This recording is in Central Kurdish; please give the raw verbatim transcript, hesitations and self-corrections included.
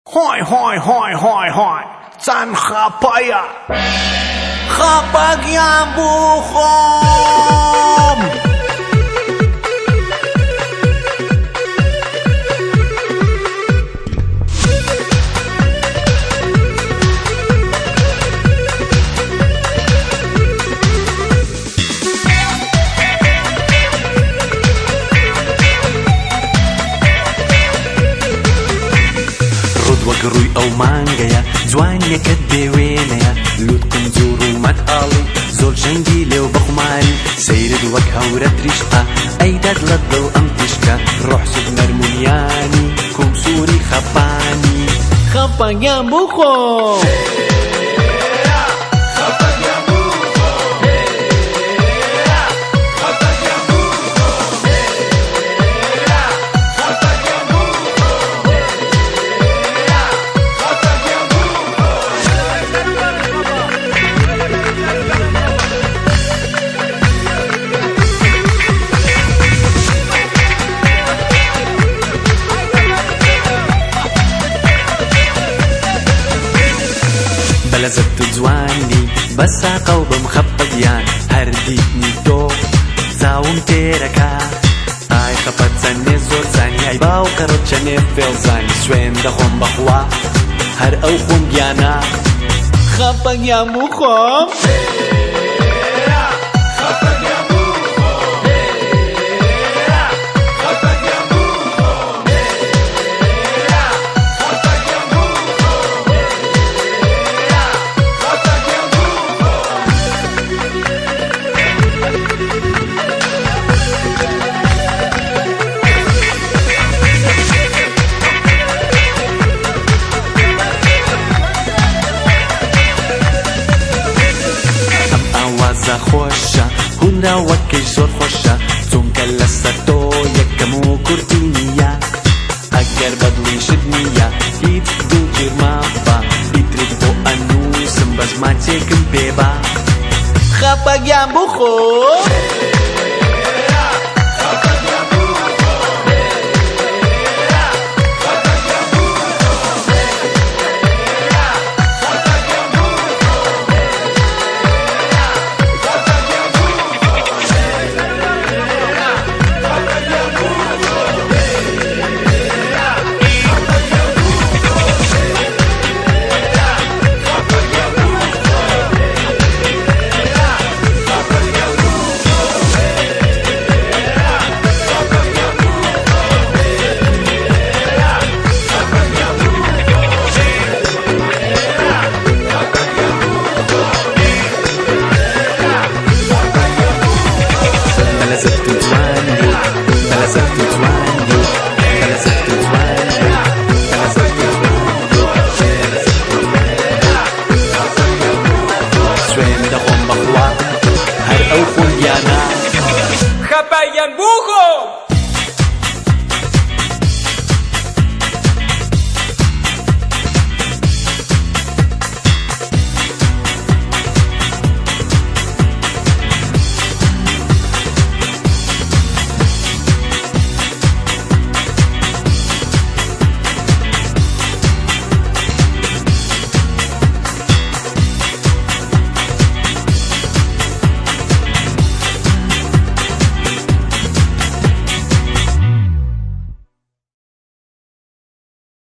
Hoy, hoy, hoy, hoy, hoy. San Khapaya. Kapag yan bukom. وەگڕووی ئەو مانگەیە جوانیەکەت دێوێنەیە لوتکم جوور و مەتاڵی زۆر جەنگی لێو بەخماری سەیرت وەک هەورە تریشقا ئەیدەت لە دڵ ئەم تیشکە ڕۆحسوت نەرمونیانی کومسووری خەپانی خەپەنگیان بخۆم بەلەزەت و جوانی بەساقە و بەم خەپەگیان هەردیتنی تۆ زاوم تێرەکە ئای خەپەت چەندێ زۆر زانی ئای باوکەڕت چەندێ فێڵزانی سوێن دەخۆم بەخوا هەر ئەو خۆم گیانە خەپەنگیان بخۆم خۆشە هوندا وەکەی زۆر خۆشە چونکە لەسەر تۆ یەکەم و کورتی نییە ئەگەر بەدڵیشت نییە هیچ دووگیرمان بە ئیترت بۆ ئەنووسم بە ژمارچێکم پێ بە خەپەنگیان بخۆم